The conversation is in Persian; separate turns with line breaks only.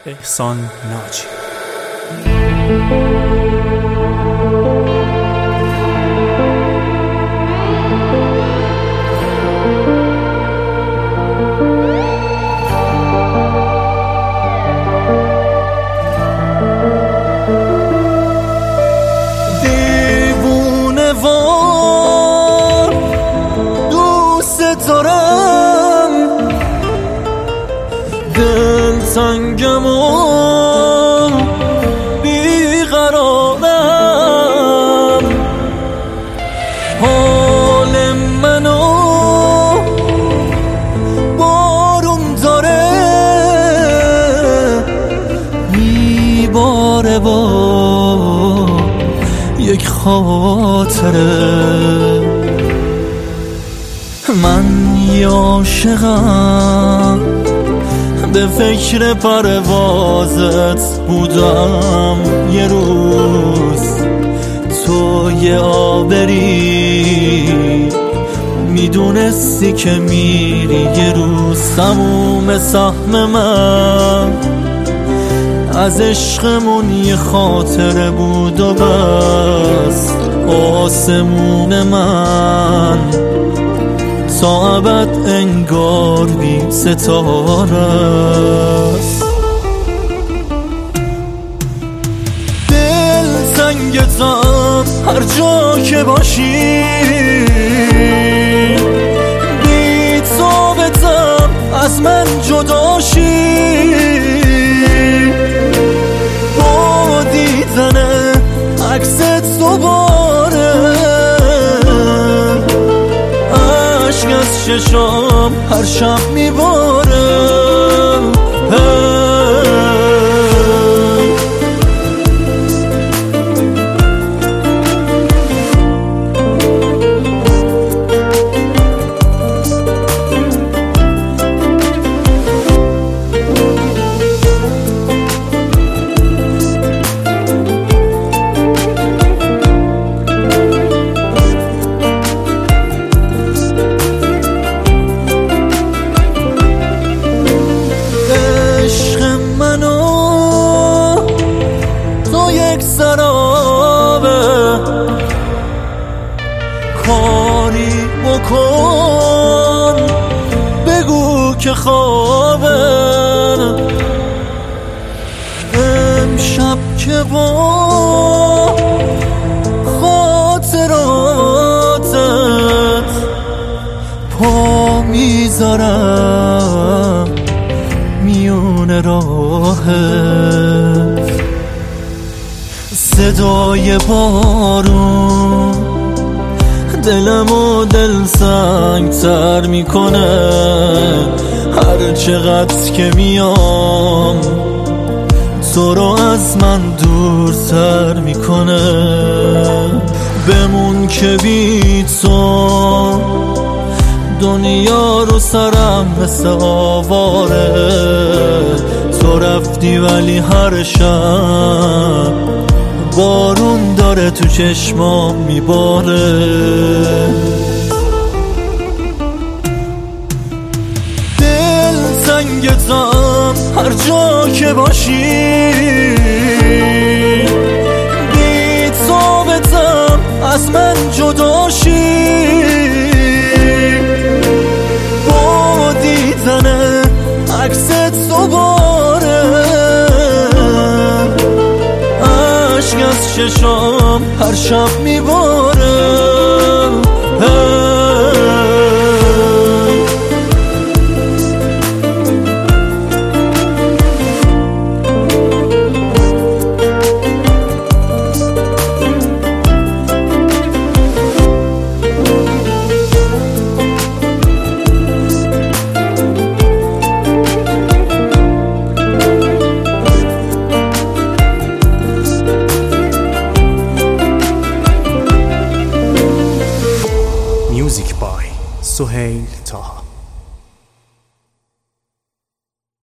احسان ناجی.
دیوونه وار دوست دارم، دل تنگم و بیقرارم، حال منو بارون داره میباره با یک خاطره. من یه عاشقم، به فکر پروازت بودم یه روز، تو یه آبری میدونستی که میری یه روز. تموم سهم من از عشقمون یه خاطره بود و بس. آسمون من تا ابد انگار بی ستاره است. دل تنگتم هر جا که باشی، بی تو بتم از من جداشی. با دیدن عکست دوباره عشق از چشام هر شب میباره. کاری بکن بگو که خوابه، امشب که با خاطراتت پا میذارم میون راهت. صدای بارون دلمو دل سنگ تر میکنه، هر چقدر که میام تو رو از من دورتر میکنه. بمون که بی تو دنیا رو سرم مثل آواره. تو رفتی ولی هر شب بارون داره تو چشمام میباره. دل تنگتم هر جا که باشی، بی تو بتم از من جداشی. با دیدن عکست دوباره عشق از چشام هر شب میباره.
Music by Suhail Taha.